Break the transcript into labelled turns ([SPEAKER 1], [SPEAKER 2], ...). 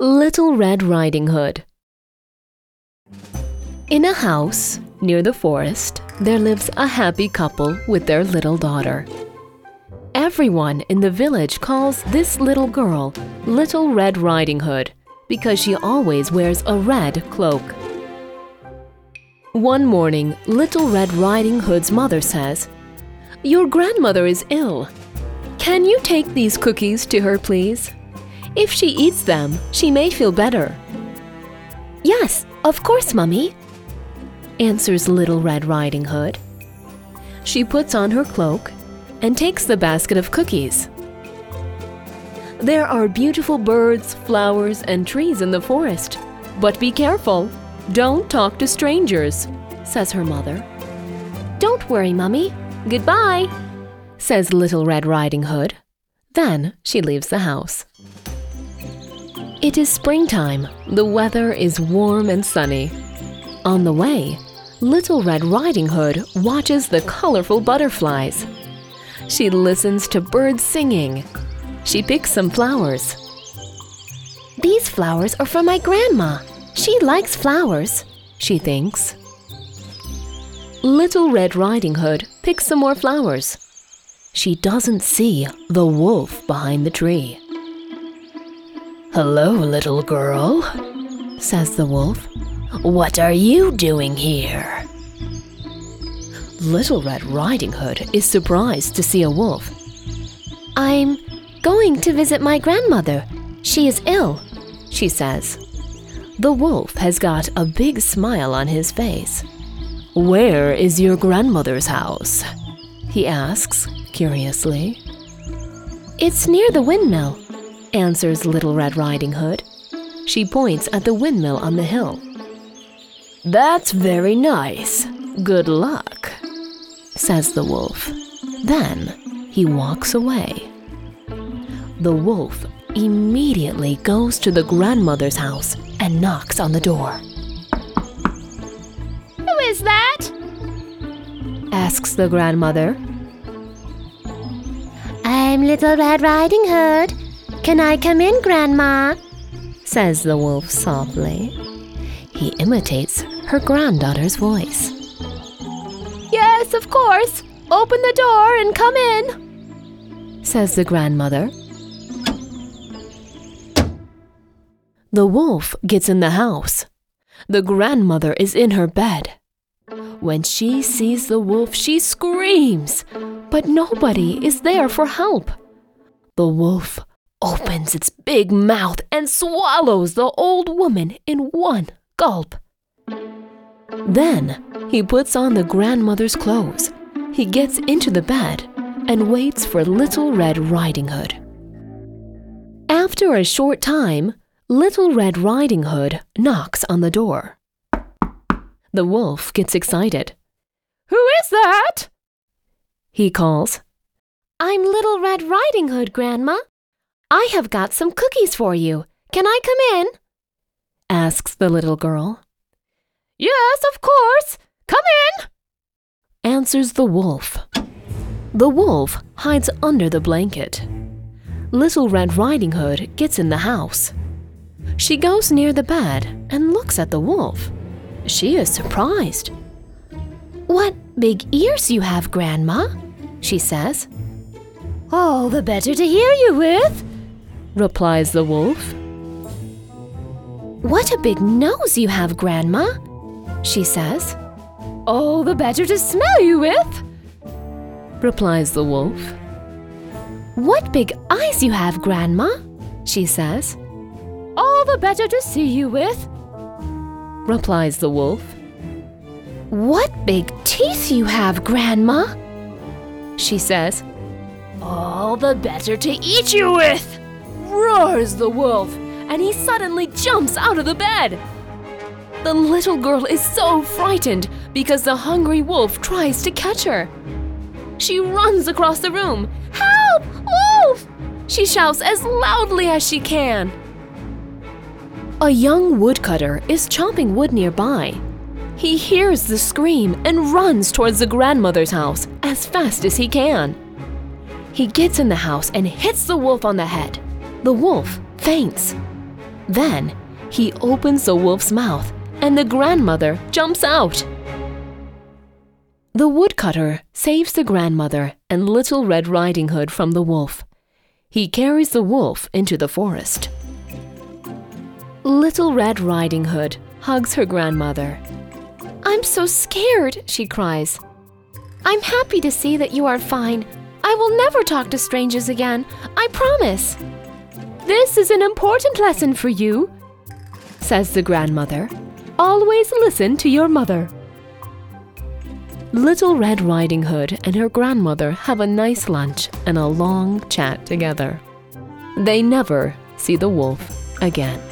[SPEAKER 1] Little Red Riding Hood. In a house near the forest, there lives a happy couple with their little daughter. Everyone in the village calls this little girl Little Red Riding Hood because she always wears a red cloak. One morning, Little Red Riding Hood's mother says, "Your grandmother is ill. Can you take these cookies to her, please? If she eats them, she may feel better." "Yes, of course, Mummy," answers Little Red Riding Hood. She puts on her cloak and takes the basket of cookies. There are beautiful birds, flowers, and trees in the forest, but be careful. Don't talk to strangers, says her mother. "Don't worry, Mummy. Goodbye," says Little Red Riding Hood. Then she leaves the house. It is springtime. The weather is warm and sunny. On the way, Little Red Riding Hood watches the colorful butterflies. She listens to birds singing. She picks some flowers. "These flowers are for my grandma. She likes flowers," she thinks. Little Red Riding Hood picks some more flowers. She doesn't see the wolf behind the tree. "Hello, little girl," says the wolf. "What are you doing here?" Little Red Riding Hood is surprised to see a wolf. "I'm going to visit my grandmother. She is ill," she says. The wolf has got a big smile on his face. "Where is your grandmother's house?" he asks curiously. "It's near the windmill," answers Little Red Riding Hood. She points at the windmill on the hill. "That's very nice. Good luck," says the wolf. Then he walks away. The wolf immediately goes to the grandmother's house and knocks on the door.
[SPEAKER 2] "Who is that?"
[SPEAKER 1] asks the grandmother.
[SPEAKER 2] "I'm Little Red Riding Hood. Can I come in, Grandma?"
[SPEAKER 1] says the wolf softly. He imitates her granddaughter's voice.
[SPEAKER 2] "Yes, of course. Open the door and come in,"
[SPEAKER 1] says the grandmother. The wolf gets in the house. The grandmother is in her bed. When she sees the wolf, she screams, but nobody is there for help. The wolf opens its big mouth and swallows the old woman in one gulp. Then he puts on the grandmother's clothes. He gets into the bed and waits for Little Red Riding Hood. After a short time, Little Red Riding Hood knocks on the door. The wolf gets excited.
[SPEAKER 2] "Who is that?"
[SPEAKER 1] he calls.
[SPEAKER 2] "I'm Little Red Riding Hood, Grandma. I have got some cookies for you. Can I come in?"
[SPEAKER 1] asks the little girl.
[SPEAKER 2] "Yes, of course. Come in,"
[SPEAKER 1] answers the wolf. The wolf hides under the blanket. Little Red Riding Hood gets in the house. She goes near the bed and looks at the wolf. She is surprised.
[SPEAKER 2] "What big ears you have, Grandma," she says. "All the better to hear you with,"
[SPEAKER 1] replies the wolf.
[SPEAKER 2] "What a big nose you have, Grandma," she says. "All the better to smell you with,"
[SPEAKER 1] replies the wolf.
[SPEAKER 2] "What big eyes you have, Grandma," she says. "All the better to see you with,"
[SPEAKER 1] replies the wolf.
[SPEAKER 2] "What big teeth you have, Grandma," she says. "All the better to eat you with," roars the wolf, and he suddenly jumps out of the bed.
[SPEAKER 1] The little girl is so frightened because the hungry wolf tries to catch her. She runs across the room. "Help! Wolf!" she shouts as loudly as she can. A young woodcutter is chopping wood nearby. He hears the scream and runs towards the grandmother's house as fast as he can. He gets in the house and hits the wolf on the head. The wolf faints. Then he opens the wolf's mouth and the grandmother jumps out. The woodcutter saves the grandmother and Little Red Riding Hood from the wolf. He carries the wolf into the forest. Little Red Riding Hood hugs her grandmother.
[SPEAKER 2] I'm so scared, she cries. I'm happy to see that you are fine. I will never talk to strangers again, I promise. This is an important lesson for you, says the grandmother. Always listen to your mother. Little Red Riding Hood and her grandmother have a nice lunch and a long chat together. They never see the wolf again.